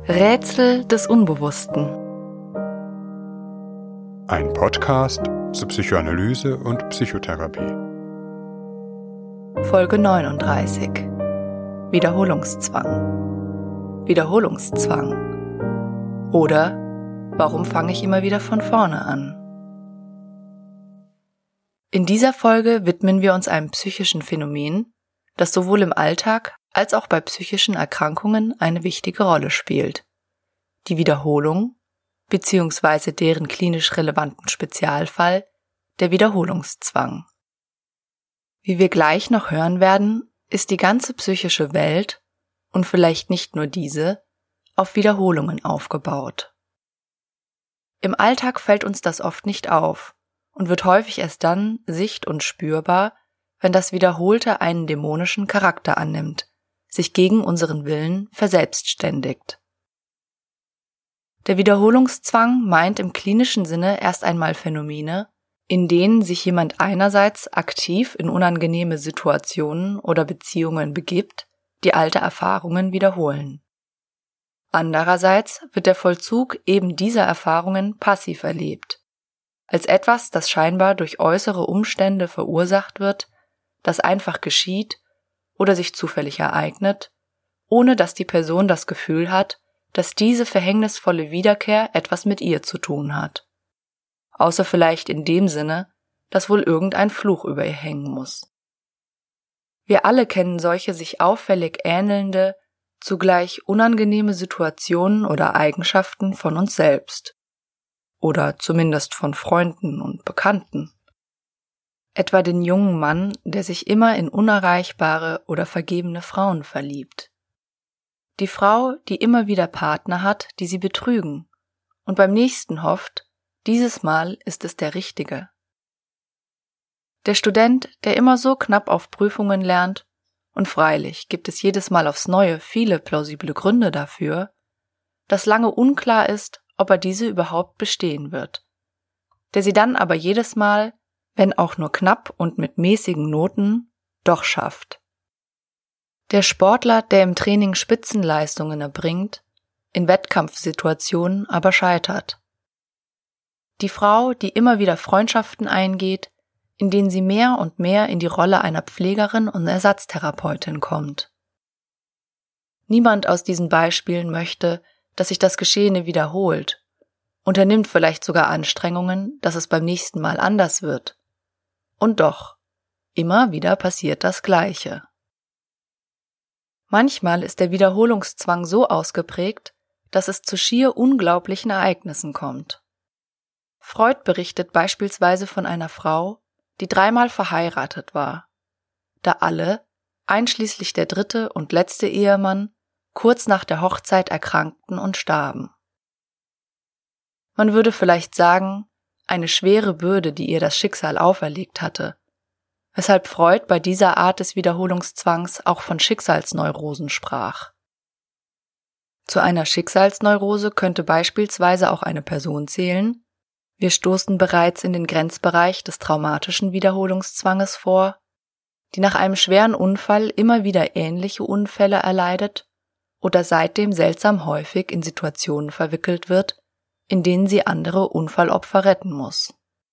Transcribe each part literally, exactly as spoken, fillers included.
Rätsel des Unbewussten. Ein Podcast zur Psychoanalyse und Psychotherapie. Folge neununddreißig. Wiederholungszwang. Wiederholungszwang. Oder warum fange ich immer wieder von vorne an? In dieser Folge widmen wir uns einem psychischen Phänomen, das sowohl im Alltag als auch bei psychischen Erkrankungen eine wichtige Rolle spielt. Die Wiederholung bzw. deren klinisch relevanten Spezialfall, der Wiederholungszwang. Wie wir gleich noch hören werden, ist die ganze psychische Welt, und vielleicht nicht nur diese, auf Wiederholungen aufgebaut. Im Alltag fällt uns das oft nicht auf und wird häufig erst dann sicht- und spürbar, wenn das Wiederholte einen dämonischen Charakter annimmt, sich gegen unseren Willen verselbstständigt. Der Wiederholungszwang meint im klinischen Sinne erst einmal Phänomene, in denen sich jemand einerseits aktiv in unangenehme Situationen oder Beziehungen begibt, die alte Erfahrungen wiederholen. Andererseits wird der Vollzug eben dieser Erfahrungen passiv erlebt, als etwas, das scheinbar durch äußere Umstände verursacht wird, das einfach geschieht oder sich zufällig ereignet, ohne dass die Person das Gefühl hat, dass diese verhängnisvolle Wiederkehr etwas mit ihr zu tun hat. Außer vielleicht in dem Sinne, dass wohl irgendein Fluch über ihr hängen muss. Wir alle kennen solche sich auffällig ähnelnde, zugleich unangenehme Situationen oder Eigenschaften von uns selbst. Oder zumindest von Freunden und Bekannten. Etwa den jungen Mann, der sich immer in unerreichbare oder vergebene Frauen verliebt. Die Frau, die immer wieder Partner hat, die sie betrügen und beim nächsten hofft, dieses Mal ist es der Richtige. Der Student, der immer so knapp auf Prüfungen lernt, und freilich gibt es jedes Mal aufs Neue viele plausible Gründe dafür, dass lange unklar ist, ob er diese überhaupt bestehen wird, der sie dann aber jedes Mal, wenn auch nur knapp und mit mäßigen Noten, doch schafft. Der Sportler, der im Training Spitzenleistungen erbringt, in Wettkampfsituationen aber scheitert. Die Frau, die immer wieder Freundschaften eingeht, in denen sie mehr und mehr in die Rolle einer Pflegerin und Ersatztherapeutin kommt. Niemand aus diesen Beispielen möchte, dass sich das Geschehene wiederholt, unternimmt vielleicht sogar Anstrengungen, dass es beim nächsten Mal anders wird. Und doch, immer wieder passiert das Gleiche. Manchmal ist der Wiederholungszwang so ausgeprägt, dass es zu schier unglaublichen Ereignissen kommt. Freud berichtet beispielsweise von einer Frau, die dreimal verheiratet war, da alle, einschließlich der dritte und letzte Ehemann, kurz nach der Hochzeit erkrankten und starben. Man würde vielleicht sagen, eine schwere Bürde, die ihr das Schicksal auferlegt hatte, weshalb Freud bei dieser Art des Wiederholungszwangs auch von Schicksalsneurosen sprach. Zu einer Schicksalsneurose könnte beispielsweise auch eine Person zählen, wir stoßen bereits in den Grenzbereich des traumatischen Wiederholungszwanges vor, die nach einem schweren Unfall immer wieder ähnliche Unfälle erleidet oder seitdem seltsam häufig in Situationen verwickelt wird, in denen sie andere Unfallopfer retten muss.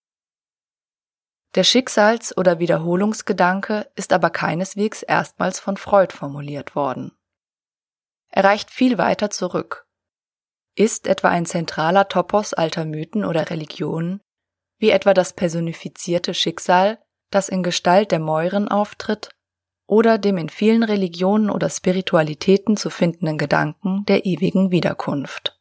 Der Schicksals- oder Wiederholungsgedanke ist aber keineswegs erstmals von Freud formuliert worden. Er reicht viel weiter zurück, ist etwa ein zentraler Topos alter Mythen oder Religionen, wie etwa das personifizierte Schicksal, das in Gestalt der Mäuren auftritt, oder dem in vielen Religionen oder Spiritualitäten zu findenden Gedanken der ewigen Wiederkunft.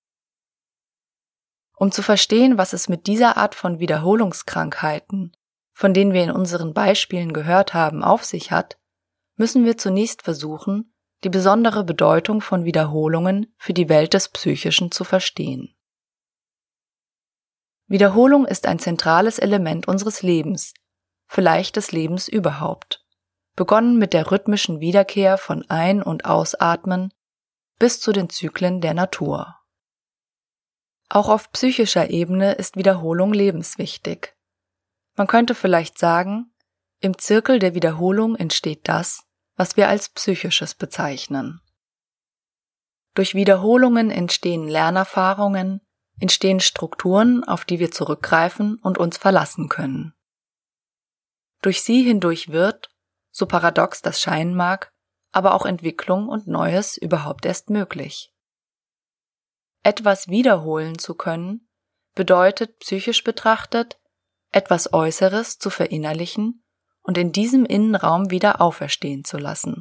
Um zu verstehen, was es mit dieser Art von Wiederholungskrankheiten, von denen wir in unseren Beispielen gehört haben, auf sich hat, müssen wir zunächst versuchen, die besondere Bedeutung von Wiederholungen für die Welt des Psychischen zu verstehen. Wiederholung ist ein zentrales Element unseres Lebens, vielleicht des Lebens überhaupt, begonnen mit der rhythmischen Wiederkehr von Ein- und Ausatmen bis zu den Zyklen der Natur. Auch auf psychischer Ebene ist Wiederholung lebenswichtig. Man könnte vielleicht sagen, im Zirkel der Wiederholung entsteht das, was wir als Psychisches bezeichnen. Durch Wiederholungen entstehen Lernerfahrungen, entstehen Strukturen, auf die wir zurückgreifen und uns verlassen können. Durch sie hindurch wird, so paradox das scheinen mag, aber auch Entwicklung und Neues überhaupt erst möglich. Etwas wiederholen zu können, bedeutet psychisch betrachtet, etwas Äußeres zu verinnerlichen und in diesem Innenraum wieder auferstehen zu lassen.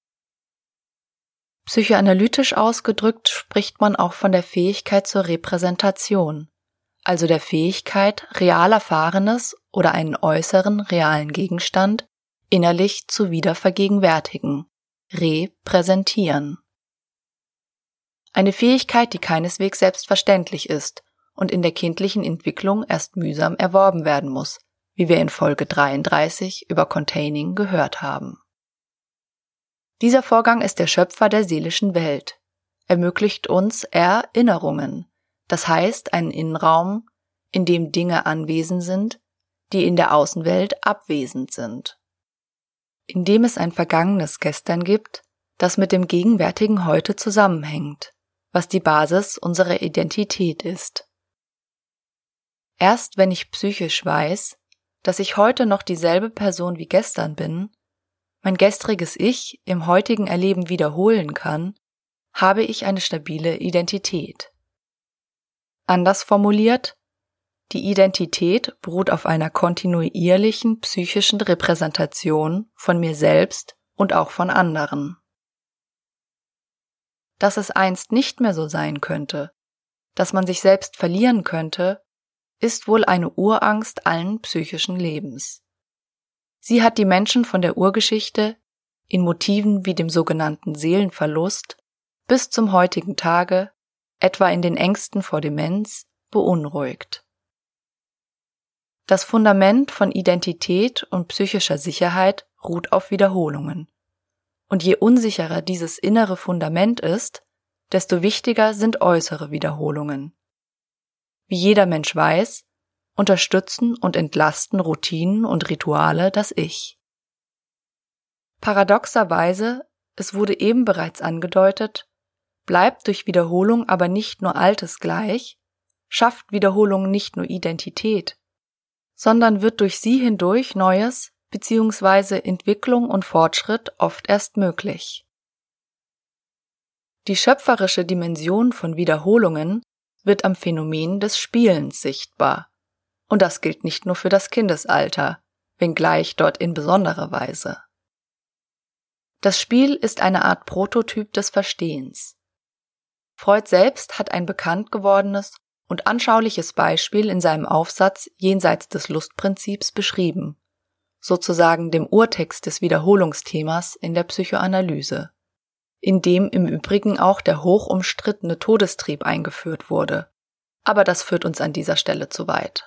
Psychoanalytisch ausgedrückt spricht man auch von der Fähigkeit zur Repräsentation, also der Fähigkeit, real Erfahrenes oder einen äußeren, realen Gegenstand innerlich zu wiedervergegenwärtigen, repräsentieren. Eine Fähigkeit, die keineswegs selbstverständlich ist und in der kindlichen Entwicklung erst mühsam erworben werden muss, wie wir in Folge dreiunddreißig über Containing gehört haben. Dieser Vorgang ist der Schöpfer der seelischen Welt, ermöglicht uns Erinnerungen, das heißt einen Innenraum, in dem Dinge anwesend sind, die in der Außenwelt abwesend sind. Indem es ein vergangenes Gestern gibt, das mit dem gegenwärtigen Heute zusammenhängt, was die Basis unserer Identität ist. Erst wenn ich psychisch weiß, dass ich heute noch dieselbe Person wie gestern bin, mein gestriges Ich im heutigen Erleben wiederholen kann, habe ich eine stabile Identität. Anders formuliert, die Identität beruht auf einer kontinuierlichen psychischen Repräsentation von mir selbst und auch von anderen. Dass es einst nicht mehr so sein könnte, dass man sich selbst verlieren könnte, ist wohl eine Urangst allen psychischen Lebens. Sie hat die Menschen von der Urgeschichte, in Motiven wie dem sogenannten Seelenverlust, bis zum heutigen Tage, etwa in den Ängsten vor Demenz, beunruhigt. Das Fundament von Identität und psychischer Sicherheit ruht auf Wiederholungen. Und je unsicherer dieses innere Fundament ist, desto wichtiger sind äußere Wiederholungen. Wie jeder Mensch weiß, unterstützen und entlasten Routinen und Rituale das Ich. Paradoxerweise, es wurde eben bereits angedeutet, bleibt durch Wiederholung aber nicht nur Altes gleich, schafft Wiederholung nicht nur Identität, sondern wird durch sie hindurch Neues bzw. Entwicklung und Fortschritt oft erst möglich. Die schöpferische Dimension von Wiederholungen wird am Phänomen des Spielens sichtbar. Und das gilt nicht nur für das Kindesalter, wenngleich dort in besonderer Weise. Das Spiel ist eine Art Prototyp des Verstehens. Freud selbst hat ein bekannt gewordenes und anschauliches Beispiel in seinem Aufsatz Jenseits des Lustprinzips beschrieben, sozusagen dem Urtext des Wiederholungsthemas in der Psychoanalyse, in dem im Übrigen auch der hochumstrittene Todestrieb eingeführt wurde, aber das führt uns an dieser Stelle zu weit.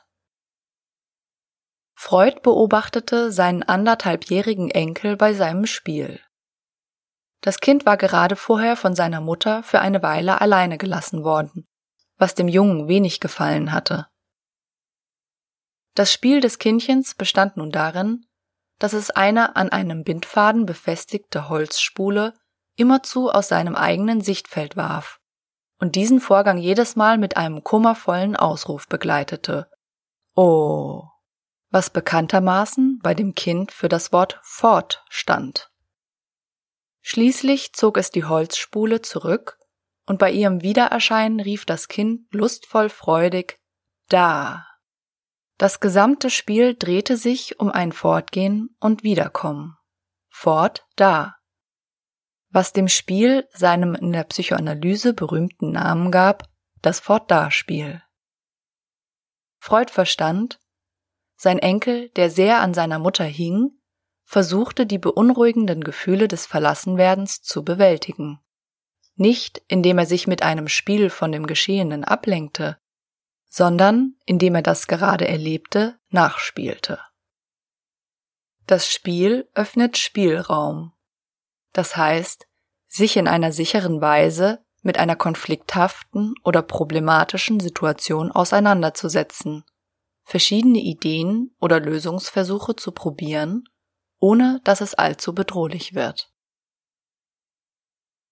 Freud beobachtete seinen anderthalbjährigen Enkel bei seinem Spiel. Das Kind war gerade vorher von seiner Mutter für eine Weile alleine gelassen worden, was dem Jungen wenig gefallen hatte. Das Spiel des Kindchens bestand nun darin, dass es eine an einem Bindfaden befestigte Holzspule immerzu aus seinem eigenen Sichtfeld warf und diesen Vorgang jedes Mal mit einem kummervollen Ausruf begleitete. Oh! Was bekanntermaßen bei dem Kind für das Wort fort stand. Schließlich zog es die Holzspule zurück und bei ihrem Wiedererscheinen rief das Kind lustvoll freudig da. Das gesamte Spiel drehte sich um ein Fortgehen und Wiederkommen. Fort da. Was dem Spiel seinem in der Psychoanalyse berühmten Namen gab, das Fort-da-Spiel. Freud verstand, sein Enkel, der sehr an seiner Mutter hing, versuchte die beunruhigenden Gefühle des Verlassenwerdens zu bewältigen. Nicht, indem er sich mit einem Spiel von dem Geschehenen ablenkte, sondern indem er das gerade Erlebte nachspielte. Das Spiel öffnet Spielraum. Das heißt, sich in einer sicheren Weise mit einer konflikthaften oder problematischen Situation auseinanderzusetzen, verschiedene Ideen oder Lösungsversuche zu probieren, ohne dass es allzu bedrohlich wird.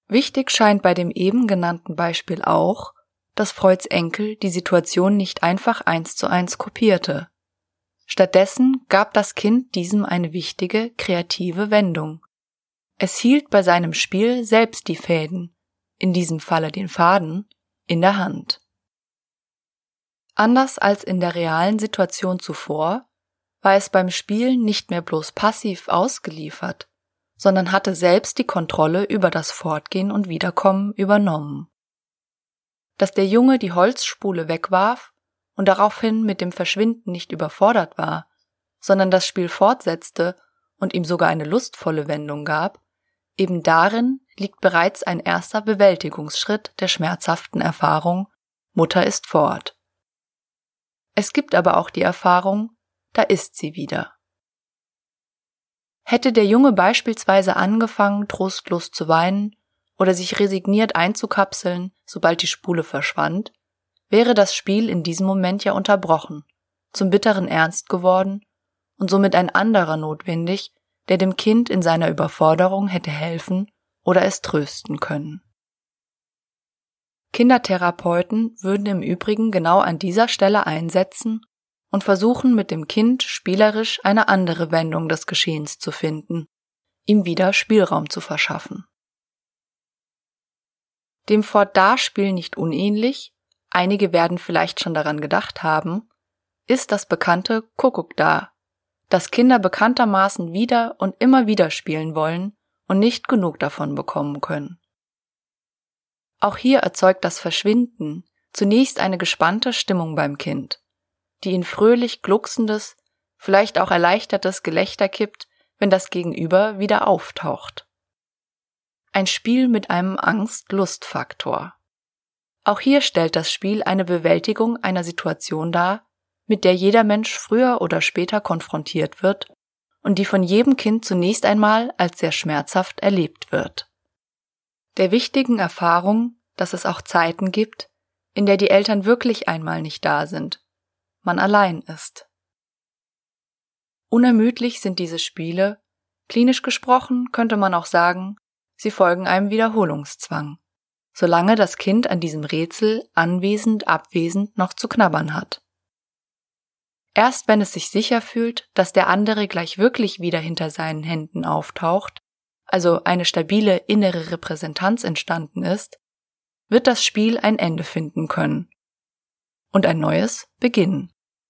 Wichtig scheint bei dem eben genannten Beispiel auch, dass Freuds Enkel die Situation nicht einfach eins zu eins kopierte. Stattdessen gab das Kind diesem eine wichtige, kreative Wendung. Es hielt bei seinem Spiel selbst die Fäden, in diesem Falle den Faden, in der Hand. Anders als in der realen Situation zuvor, war es beim Spielen nicht mehr bloß passiv ausgeliefert, sondern hatte selbst die Kontrolle über das Fortgehen und Wiederkommen übernommen. Dass der Junge die Holzspule wegwarf und daraufhin mit dem Verschwinden nicht überfordert war, sondern das Spiel fortsetzte und ihm sogar eine lustvolle Wendung gab, eben darin liegt bereits ein erster Bewältigungsschritt der schmerzhaften Erfahrung, Mutter ist fort. Es gibt aber auch die Erfahrung, da ist sie wieder. Hätte der Junge beispielsweise angefangen, trostlos zu weinen oder sich resigniert einzukapseln, sobald die Spule verschwand, wäre das Spiel in diesem Moment ja unterbrochen, zum bitteren Ernst geworden und somit ein anderer notwendig, der dem Kind in seiner Überforderung hätte helfen oder es trösten können. Kindertherapeuten würden im Übrigen genau an dieser Stelle einsetzen und versuchen mit dem Kind spielerisch eine andere Wendung des Geschehens zu finden, ihm wieder Spielraum zu verschaffen. Dem Fortdarspiel nicht unähnlich, einige werden vielleicht schon daran gedacht haben, ist das bekannte Kuckuck da, das Kinder bekanntermaßen wieder und immer wieder spielen wollen und nicht genug davon bekommen können. Auch hier erzeugt das Verschwinden zunächst eine gespannte Stimmung beim Kind, die in fröhlich glucksendes, vielleicht auch erleichtertes Gelächter kippt, wenn das Gegenüber wieder auftaucht. Ein Spiel mit einem Angst-Lust-Faktor. Auch hier stellt das Spiel eine Bewältigung einer Situation dar, mit der jeder Mensch früher oder später konfrontiert wird und die von jedem Kind zunächst einmal als sehr schmerzhaft erlebt wird. Der wichtigen Erfahrung, dass es auch Zeiten gibt, in der die Eltern wirklich einmal nicht da sind, man allein ist. Unermüdlich sind diese Spiele, klinisch gesprochen könnte man auch sagen, sie folgen einem Wiederholungszwang, solange das Kind an diesem Rätsel anwesend, abwesend noch zu knabbern hat. Erst wenn es sich sicher fühlt, dass der andere gleich wirklich wieder hinter seinen Händen auftaucht, also eine stabile innere Repräsentanz entstanden ist, wird das Spiel ein Ende finden können und ein neues beginnen.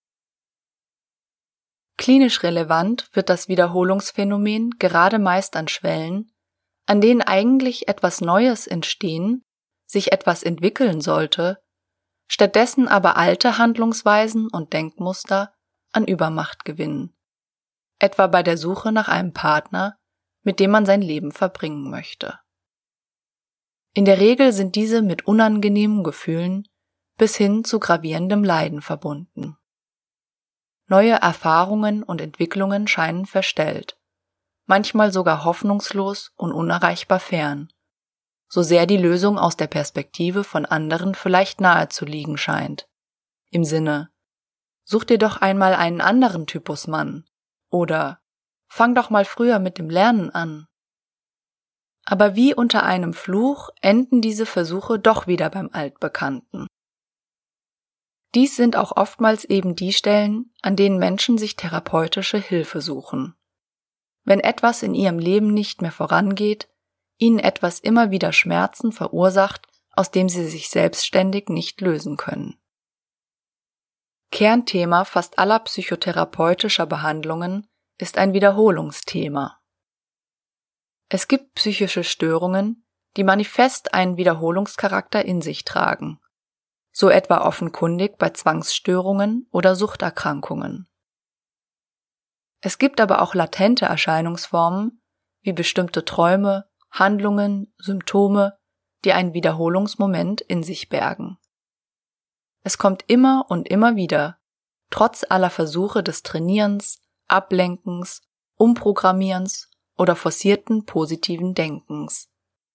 Klinisch relevant wird das Wiederholungsphänomen gerade meist an Schwellen, an denen eigentlich etwas Neues entstehen, sich etwas entwickeln sollte, stattdessen aber alte Handlungsweisen und Denkmuster an Übermacht gewinnen, etwa bei der Suche nach einem Partner, mit dem man sein Leben verbringen möchte. In der Regel sind diese mit unangenehmen Gefühlen bis hin zu gravierendem Leiden verbunden. Neue Erfahrungen und Entwicklungen scheinen verstellt, manchmal sogar hoffnungslos und unerreichbar fern, so sehr die Lösung aus der Perspektive von anderen vielleicht nahe zu liegen scheint. Im Sinne, such dir doch einmal einen anderen Typus Mann oder fang doch mal früher mit dem Lernen an. Aber wie unter einem Fluch enden diese Versuche doch wieder beim Altbekannten. Dies sind auch oftmals eben die Stellen, an denen Menschen sich therapeutische Hilfe suchen. Wenn etwas in ihrem Leben nicht mehr vorangeht, ihnen etwas immer wieder Schmerzen verursacht, aus dem sie sich selbstständig nicht lösen können. Kernthema fast aller psychotherapeutischer Behandlungen ist ein Wiederholungsthema. Es gibt psychische Störungen, die manifest einen Wiederholungscharakter in sich tragen, so etwa offenkundig bei Zwangsstörungen oder Suchterkrankungen. Es gibt aber auch latente Erscheinungsformen, wie bestimmte Träume, Handlungen, Symptome, die einen Wiederholungsmoment in sich bergen. Es kommt immer und immer wieder, trotz aller Versuche des Trainierens, Ablenkens, Umprogrammierens oder forcierten positiven Denkens.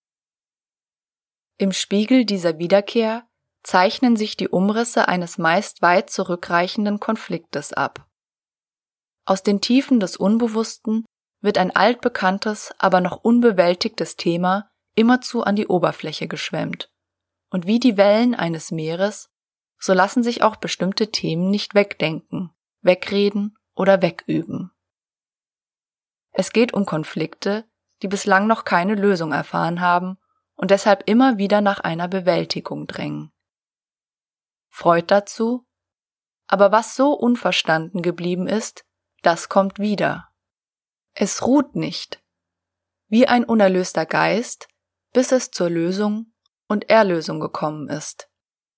Im Spiegel dieser Wiederkehr zeichnen sich die Umrisse eines meist weit zurückreichenden Konfliktes ab. Aus den Tiefen des Unbewussten wird ein altbekanntes, aber noch unbewältigtes Thema immerzu an die Oberfläche geschwemmt, und wie die Wellen eines Meeres, so lassen sich auch bestimmte Themen nicht wegdenken, wegreden oder wegüben. Es geht um Konflikte, die bislang noch keine Lösung erfahren haben und deshalb immer wieder nach einer Bewältigung drängen. Freud dazu: Aber was so unverstanden geblieben ist, das kommt wieder. Es ruht nicht, wie ein unerlöster Geist, bis es zur Lösung und Erlösung gekommen ist.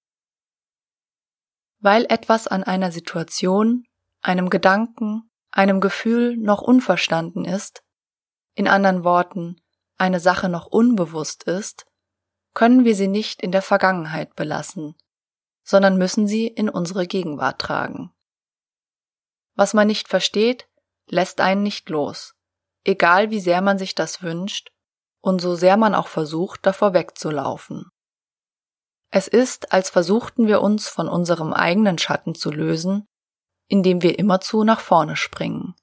Weil etwas an einer Situation, einem Gedanken, einem Gefühl noch unverstanden ist, in anderen Worten, eine Sache noch unbewusst ist, können wir sie nicht in der Vergangenheit belassen, sondern müssen sie in unsere Gegenwart tragen. Was man nicht versteht, lässt einen nicht los, egal wie sehr man sich das wünscht und so sehr man auch versucht, davor wegzulaufen. Es ist, als versuchten wir uns von unserem eigenen Schatten zu lösen, indem wir immerzu nach vorne springen.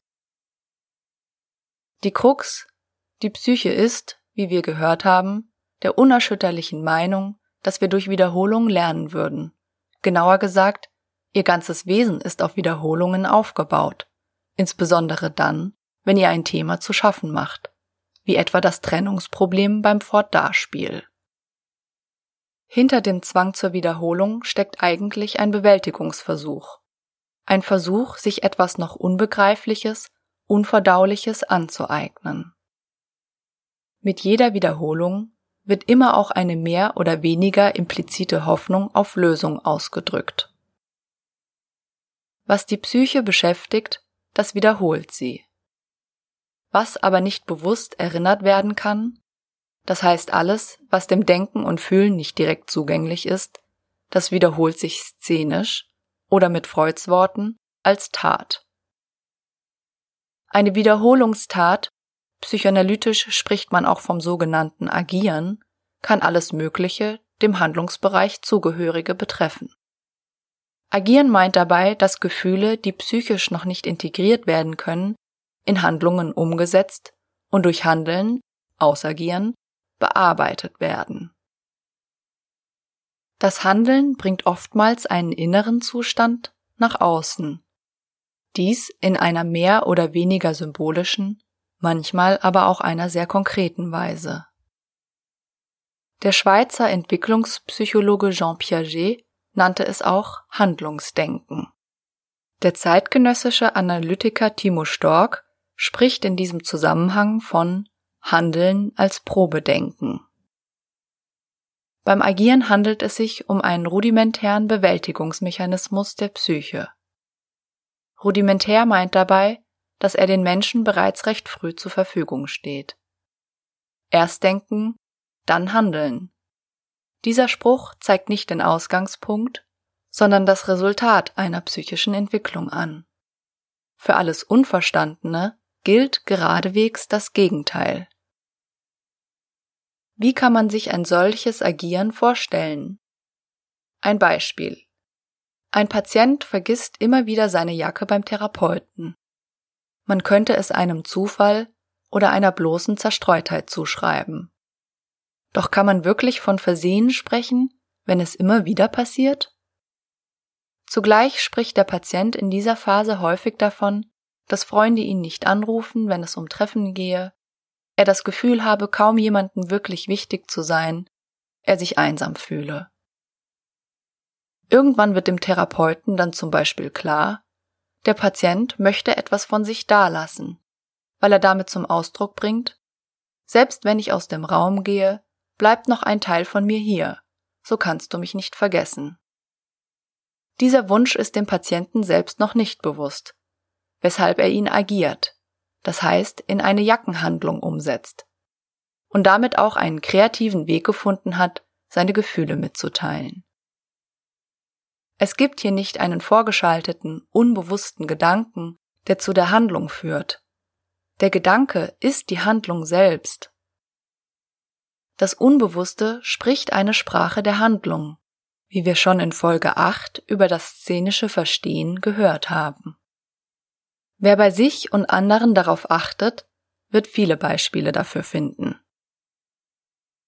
Die Krux, die Psyche ist, wie wir gehört haben, der unerschütterlichen Meinung, dass wir durch Wiederholung lernen würden. Genauer gesagt, ihr ganzes Wesen ist auf Wiederholungen aufgebaut, insbesondere dann, wenn ihr ein Thema zu schaffen macht, wie etwa das Trennungsproblem beim Fort-Da-Spiel. Hinter dem Zwang zur Wiederholung steckt eigentlich ein Bewältigungsversuch. Ein Versuch, sich etwas noch Unbegreifliches, Unverdauliches anzueignen. Mit jeder Wiederholung wird immer auch eine mehr oder weniger implizite Hoffnung auf Lösung ausgedrückt. Was die Psyche beschäftigt, das wiederholt sie. Was aber nicht bewusst erinnert werden kann, das heißt alles, was dem Denken und Fühlen nicht direkt zugänglich ist, das wiederholt sich szenisch oder mit Freuds Worten als Tat. Eine Wiederholungstat, psychoanalytisch spricht man auch vom sogenannten Agieren, kann alles Mögliche, dem Handlungsbereich Zugehörige betreffen. Agieren meint dabei, dass Gefühle, die psychisch noch nicht integriert werden können, in Handlungen umgesetzt und durch Handeln, Ausagieren, bearbeitet werden. Das Handeln bringt oftmals einen inneren Zustand nach außen. Dies in einer mehr oder weniger symbolischen, manchmal aber auch einer sehr konkreten Weise. Der Schweizer Entwicklungspsychologe Jean Piaget nannte es auch Handlungsdenken. Der zeitgenössische Analytiker Timo Stork spricht in diesem Zusammenhang von Handeln als Probedenken. Beim Agieren handelt es sich um einen rudimentären Bewältigungsmechanismus der Psyche. Rudimentär meint dabei, dass er den Menschen bereits recht früh zur Verfügung steht. Erst denken, dann handeln. Dieser Spruch zeigt nicht den Ausgangspunkt, sondern das Resultat einer psychischen Entwicklung an. Für alles Unverstandene gilt geradewegs das Gegenteil. Wie kann man sich ein solches Agieren vorstellen? Ein Beispiel. Ein Patient vergisst immer wieder seine Jacke beim Therapeuten. Man könnte es einem Zufall oder einer bloßen Zerstreutheit zuschreiben. Doch kann man wirklich von Versehen sprechen, wenn es immer wieder passiert? Zugleich spricht der Patient in dieser Phase häufig davon, dass Freunde ihn nicht anrufen, wenn es um Treffen gehe, er das Gefühl habe, kaum jemandem wirklich wichtig zu sein, er sich einsam fühle. Irgendwann wird dem Therapeuten dann zum Beispiel klar, der Patient möchte etwas von sich dalassen, weil er damit zum Ausdruck bringt, selbst wenn ich aus dem Raum gehe, bleibt noch ein Teil von mir hier, so kannst du mich nicht vergessen. Dieser Wunsch ist dem Patienten selbst noch nicht bewusst, weshalb er ihn agiert, das heißt in eine Jackenhandlung umsetzt und damit auch einen kreativen Weg gefunden hat, seine Gefühle mitzuteilen. Es gibt hier nicht einen vorgeschalteten, unbewussten Gedanken, der zu der Handlung führt. Der Gedanke ist die Handlung selbst. Das Unbewusste spricht eine Sprache der Handlung, wie wir schon in Folge acht über das szenische Verstehen gehört haben. Wer bei sich und anderen darauf achtet, wird viele Beispiele dafür finden.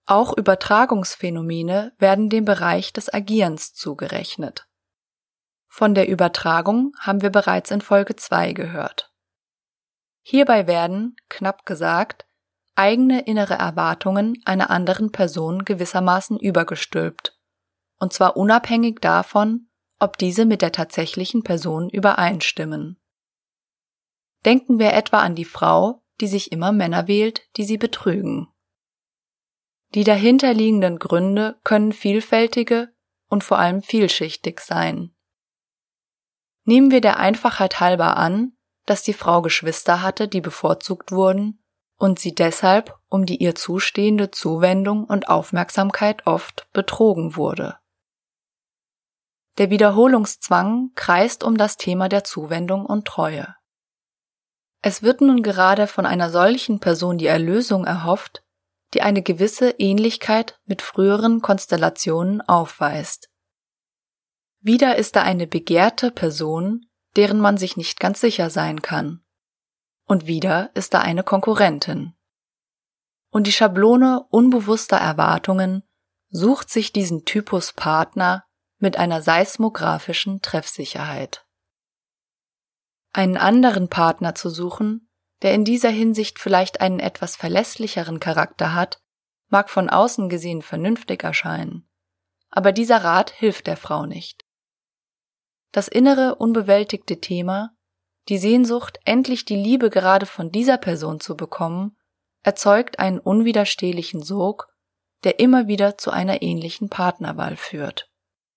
Auch Übertragungsphänomene werden dem Bereich des Agierens zugerechnet. Von der Übertragung haben wir bereits in Folge zwei gehört. Hierbei werden, knapp gesagt, eigene innere Erwartungen einer anderen Person gewissermaßen übergestülpt, und zwar unabhängig davon, ob diese mit der tatsächlichen Person übereinstimmen. Denken wir etwa an die Frau, die sich immer Männer wählt, die sie betrügen. Die dahinterliegenden Gründe können vielfältige und vor allem vielschichtig sein. Nehmen wir der Einfachheit halber an, dass die Frau Geschwister hatte, die bevorzugt wurden und sie deshalb um die ihr zustehende Zuwendung und Aufmerksamkeit oft betrogen wurde. Der Wiederholungszwang kreist um das Thema der Zuwendung und Treue. Es wird nun gerade von einer solchen Person die Erlösung erhofft, die eine gewisse Ähnlichkeit mit früheren Konstellationen aufweist. Wieder ist da eine begehrte Person, deren man sich nicht ganz sicher sein kann. Und wieder ist da eine Konkurrentin. Und die Schablone unbewusster Erwartungen sucht sich diesen Typus Partner mit einer seismografischen Treffsicherheit. Einen anderen Partner zu suchen, der in dieser Hinsicht vielleicht einen etwas verlässlicheren Charakter hat, mag von außen gesehen vernünftig erscheinen, aber dieser Rat hilft der Frau nicht. Das innere, unbewältigte Thema, die Sehnsucht, endlich die Liebe gerade von dieser Person zu bekommen, erzeugt einen unwiderstehlichen Sog, der immer wieder zu einer ähnlichen Partnerwahl führt.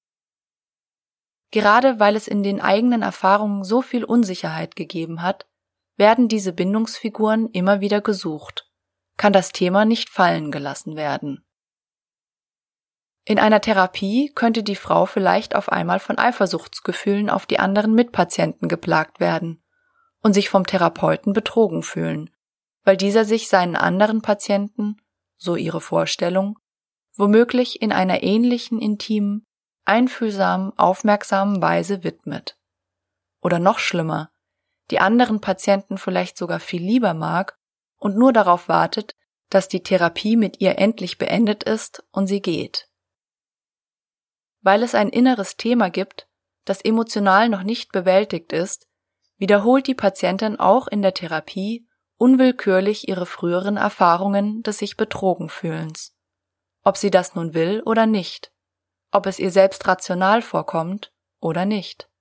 Gerade weil es in den eigenen Erfahrungen so viel Unsicherheit gegeben hat, werden diese Bindungsfiguren immer wieder gesucht, kann das Thema nicht fallen gelassen werden. In einer Therapie könnte die Frau vielleicht auf einmal von Eifersuchtsgefühlen auf die anderen Mitpatienten geplagt werden und sich vom Therapeuten betrogen fühlen, weil dieser sich seinen anderen Patienten, so ihre Vorstellung, womöglich in einer ähnlichen intimen, einfühlsamen, aufmerksamen Weise widmet. Oder noch schlimmer, die anderen Patienten vielleicht sogar viel lieber mag und nur darauf wartet, dass die Therapie mit ihr endlich beendet ist und sie geht. Weil es ein inneres Thema gibt, das emotional noch nicht bewältigt ist, wiederholt die Patientin auch in der Therapie unwillkürlich ihre früheren Erfahrungen des sich betrogen Fühlens. Ob sie das nun will oder nicht, ob es ihr selbst rational vorkommt oder nicht.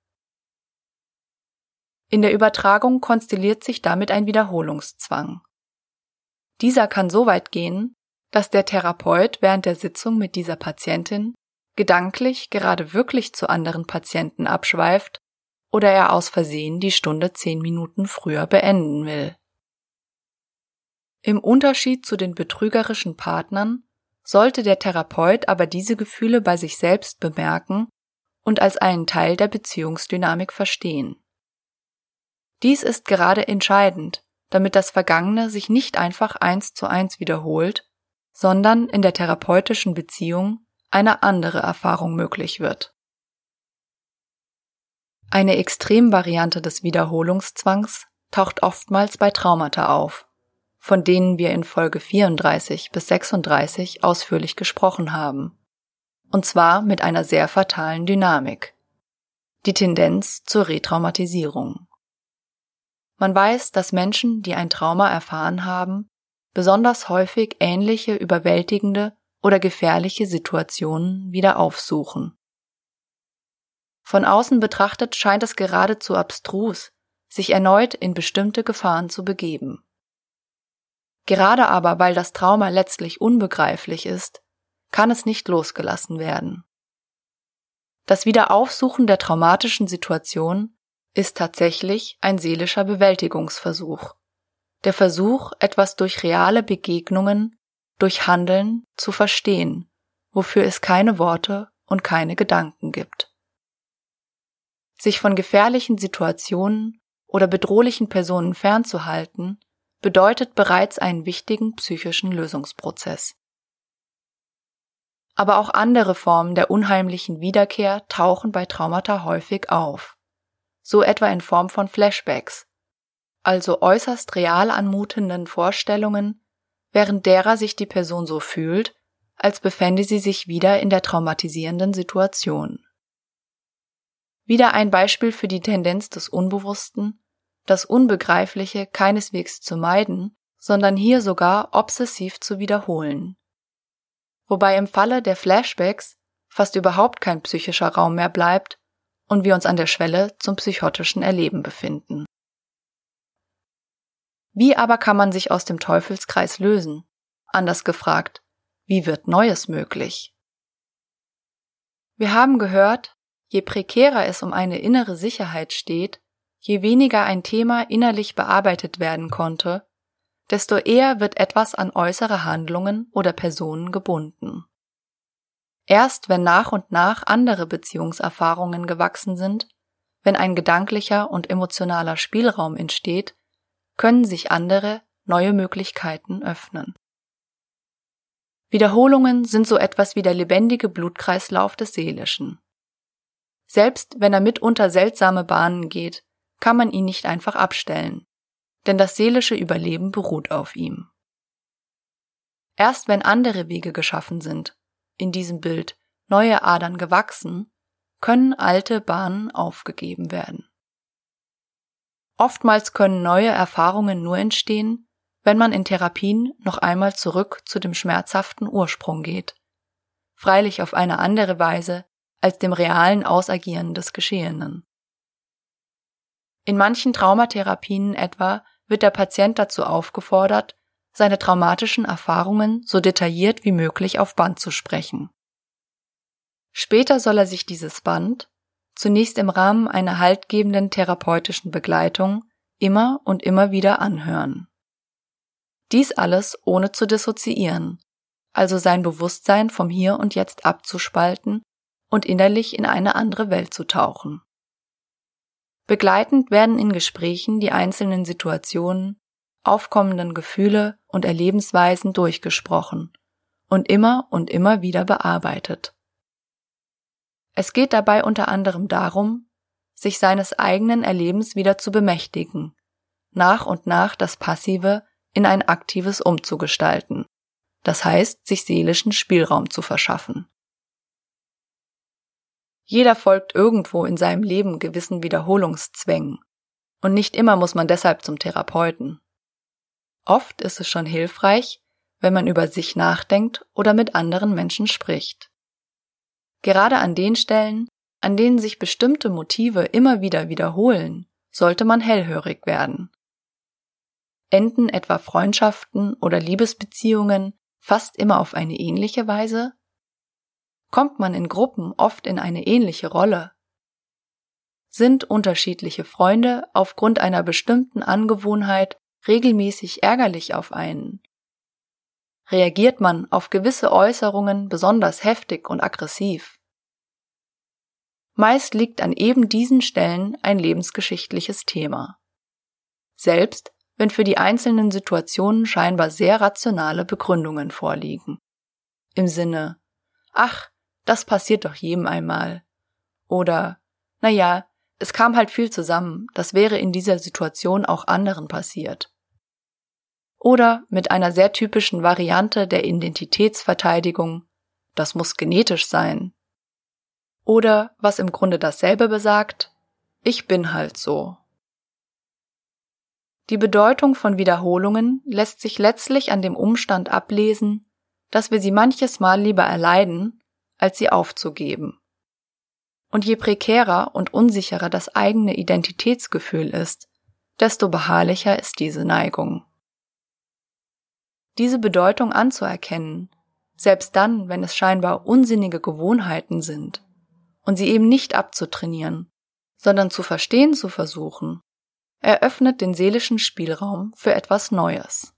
In der Übertragung konstelliert sich damit ein Wiederholungszwang. Dieser kann so weit gehen, dass der Therapeut während der Sitzung mit dieser Patientin gedanklich gerade wirklich zu anderen Patienten abschweift oder er aus Versehen die Stunde zehn Minuten früher beenden will. Im Unterschied zu den betrügerischen Partnern sollte der Therapeut aber diese Gefühle bei sich selbst bemerken und als einen Teil der Beziehungsdynamik verstehen. Dies ist gerade entscheidend, damit das Vergangene sich nicht einfach eins zu eins wiederholt, sondern in der therapeutischen Beziehung eine andere Erfahrung möglich wird. Eine Extremvariante des Wiederholungszwangs taucht oftmals bei Traumata auf, von denen wir in Folge vierunddreißig bis sechsunddreißig ausführlich gesprochen haben, und zwar mit einer sehr fatalen Dynamik: die Tendenz zur Retraumatisierung. Man weiß, dass Menschen, die ein Trauma erfahren haben, besonders häufig ähnliche überwältigende oder gefährliche Situationen wieder aufsuchen. Von außen betrachtet scheint es geradezu abstrus, sich erneut in bestimmte Gefahren zu begeben. Gerade aber, weil das Trauma letztlich unbegreiflich ist, kann es nicht losgelassen werden. Das Wiederaufsuchen der traumatischen Situation ist tatsächlich ein seelischer Bewältigungsversuch. Der Versuch, etwas durch reale Begegnungen, durch Handeln zu verstehen, wofür es keine Worte und keine Gedanken gibt. Sich von gefährlichen Situationen oder bedrohlichen Personen fernzuhalten, bedeutet bereits einen wichtigen psychischen Lösungsprozess. Aber auch andere Formen der unheimlichen Wiederkehr tauchen bei Traumata häufig auf, so etwa in Form von Flashbacks, also äußerst real anmutenden Vorstellungen, während derer sich die Person so fühlt, als befände sie sich wieder in der traumatisierenden Situation. Wieder ein Beispiel für die Tendenz des Unbewussten, das Unbegreifliche keineswegs zu meiden, sondern hier sogar obsessiv zu wiederholen. Wobei im Falle der Flashbacks fast überhaupt kein psychischer Raum mehr bleibt und wir uns an der Schwelle zum psychotischen Erleben befinden. Wie aber kann man sich aus dem Teufelskreis lösen? Anders gefragt, wie wird Neues möglich? Wir haben gehört, je prekärer es um eine innere Sicherheit steht, je weniger ein Thema innerlich bearbeitet werden konnte, desto eher wird etwas an äußere Handlungen oder Personen gebunden. Erst wenn nach und nach andere Beziehungserfahrungen gewachsen sind, wenn ein gedanklicher und emotionaler Spielraum entsteht, können sich andere, neue Möglichkeiten öffnen. Wiederholungen sind so etwas wie der lebendige Blutkreislauf des Seelischen. Selbst wenn er mitunter seltsame Bahnen geht, kann man ihn nicht einfach abstellen, denn das seelische Überleben beruht auf ihm. Erst wenn andere Wege geschaffen sind, in diesem Bild neue Adern gewachsen, können alte Bahnen aufgegeben werden. Oftmals können neue Erfahrungen nur entstehen, wenn man in Therapien noch einmal zurück zu dem schmerzhaften Ursprung geht, freilich auf eine andere Weise als dem realen Ausagieren des Geschehenen. In manchen Traumatherapien etwa wird der Patient dazu aufgefordert, seine traumatischen Erfahrungen so detailliert wie möglich auf Band zu sprechen. Später soll er sich dieses Band, zunächst im Rahmen einer haltgebenden therapeutischen Begleitung, immer und immer wieder anhören. Dies alles ohne zu dissoziieren, also sein Bewusstsein vom Hier und Jetzt abzuspalten und innerlich in eine andere Welt zu tauchen. Begleitend werden in Gesprächen die einzelnen Situationen, aufkommenden Gefühle und Erlebensweisen durchgesprochen und immer und immer wieder bearbeitet. Es geht dabei unter anderem darum, sich seines eigenen Erlebens wieder zu bemächtigen, nach und nach das Passive in ein aktives umzugestalten, das heißt, sich seelischen Spielraum zu verschaffen. Jeder folgt irgendwo in seinem Leben gewissen Wiederholungszwängen, und nicht immer muss man deshalb zum Therapeuten. Oft ist es schon hilfreich, wenn man über sich nachdenkt oder mit anderen Menschen spricht. Gerade an den Stellen, an denen sich bestimmte Motive immer wieder wiederholen, sollte man hellhörig werden. Enden etwa Freundschaften oder Liebesbeziehungen fast immer auf eine ähnliche Weise? Kommt man in Gruppen oft in eine ähnliche Rolle? Sind unterschiedliche Freunde aufgrund einer bestimmten Angewohnheit regelmäßig ärgerlich auf einen? Reagiert man auf gewisse Äußerungen besonders heftig und aggressiv? Meist liegt an eben diesen Stellen ein lebensgeschichtliches Thema. Selbst wenn für die einzelnen Situationen scheinbar sehr rationale Begründungen vorliegen. Im Sinne, ach, das passiert doch jedem einmal. Oder, na ja, es kam halt viel zusammen, das wäre in dieser Situation auch anderen passiert. Oder mit einer sehr typischen Variante der Identitätsverteidigung, das muss genetisch sein. Oder, was im Grunde dasselbe besagt, ich bin halt so. Die Bedeutung von Wiederholungen lässt sich letztlich an dem Umstand ablesen, dass wir sie manches Mal lieber erleiden, als sie aufzugeben. Und je prekärer und unsicherer das eigene Identitätsgefühl ist, desto beharrlicher ist diese Neigung. Diese Bedeutung anzuerkennen, selbst dann, wenn es scheinbar unsinnige Gewohnheiten sind, und sie eben nicht abzutrainieren, sondern zu verstehen zu versuchen, eröffnet den seelischen Spielraum für etwas Neues.